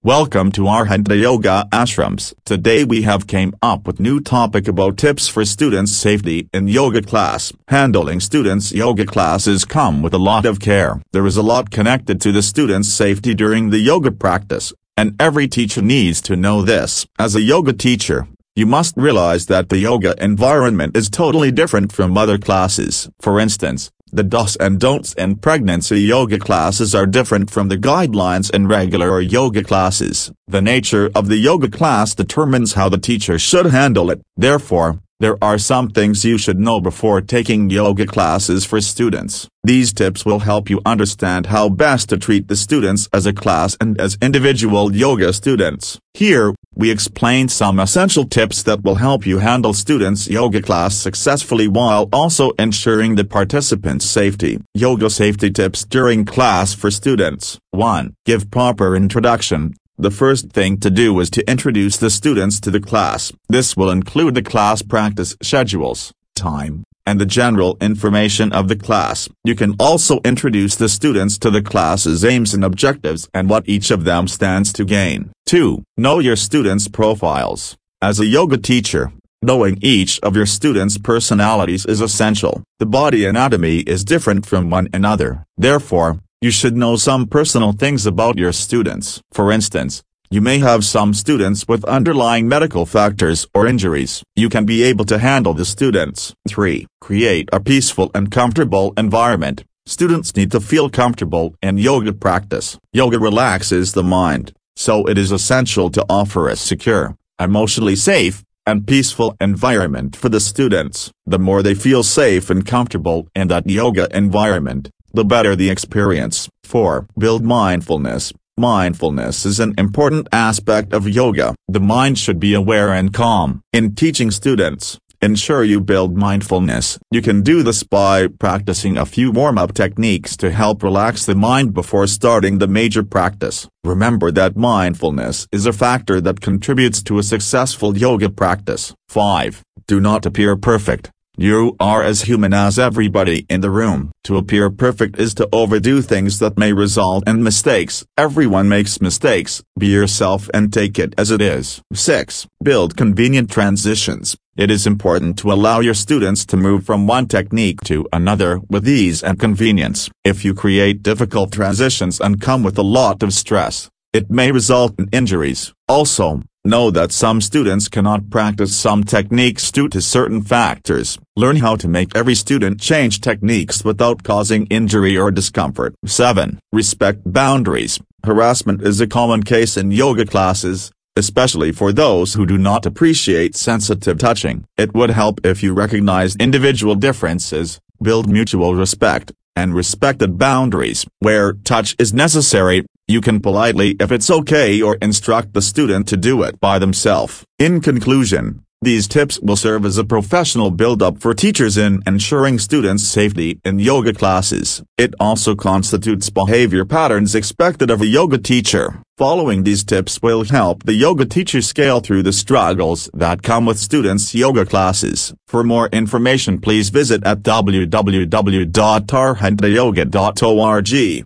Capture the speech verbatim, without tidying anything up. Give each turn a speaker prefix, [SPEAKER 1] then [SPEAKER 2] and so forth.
[SPEAKER 1] Welcome to Arhanta Yoga Ashrams. Today we have came up with new topic about tips for students' safety in yoga class. Handling students' yoga classes come with a lot of care. There is a lot connected to the students' safety during the yoga practice, and every teacher needs to know this. As a yoga teacher, you must realize that the yoga environment is totally different from other classes. For instance, the do's and don'ts in pregnancy yoga classes are different from the guidelines in regular yoga classes. The nature of the yoga class determines how the teacher should handle it. Therefore, there are some things you should know before taking yoga classes for students. These tips will help you understand how best to treat the students as a class and as individual yoga students. Here, we explain some essential tips that will help you handle students' yoga class successfully while also ensuring the participants' safety. Yoga safety tips during class for students. one. Give proper introduction. The first thing to do is to introduce the students to the class. This will include the class practice schedules, time, and the general information of the class. You can also introduce the students to the class's aims and objectives and what each of them stands to gain. two. Know your students' profiles. As a yoga teacher, knowing each of your students' personalities is essential. The body anatomy is different from one another. Therefore, you should know some personal things about your students. For instance, you may have some students with underlying medical factors or injuries. You can be able to handle the students. three. Create a peaceful and comfortable environment. Students need to feel comfortable in yoga practice. Yoga relaxes the mind, so it is essential to offer a secure, emotionally safe, and peaceful environment for the students. The more they feel safe and comfortable in that yoga environment, the better the experience. four. Build mindfulness. Mindfulness is an important aspect of yoga. The mind should be aware and calm. In teaching students, ensure you build mindfulness. You can do this by practicing a few warm-up techniques to help relax the mind before starting the major practice. Remember that mindfulness is a factor that contributes to a successful yoga practice. five. Do not appear perfect. You are as human as everybody in the room. To appear perfect is to overdo things that may result in mistakes. Everyone makes mistakes. Be yourself and take it as it is. six. Build convenient transitions. It is important to allow your students to move from one technique to another with ease and convenience. If you create difficult transitions and come with a lot of stress, it may result in injuries. Also, know that some students cannot practice some techniques due to certain factors. Learn how to make every student change techniques without causing injury or discomfort. seven. Respect boundaries. Harassment is a common case in yoga classes, especially for those who do not appreciate sensitive touching. It would help if you recognize individual differences, build mutual respect, and respected boundaries. Where touch is necessary, you can politely if it's okay or instruct the student to do it by themselves. In conclusion, these tips will serve as a professional build-up for teachers in ensuring students' safety in yoga classes. It also constitutes behavior patterns expected of a yoga teacher. Following these tips will help the yoga teacher scale through the struggles that come with students' yoga classes. For more information, please visit at w w w dot arhanta yoga dot org.